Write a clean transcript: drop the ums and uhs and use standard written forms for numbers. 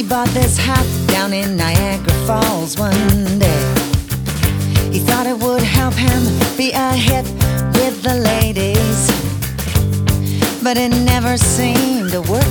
bought this hat down in Niagara Falls one day. He thought it would help him be a hit with the ladies, but it never seemed to work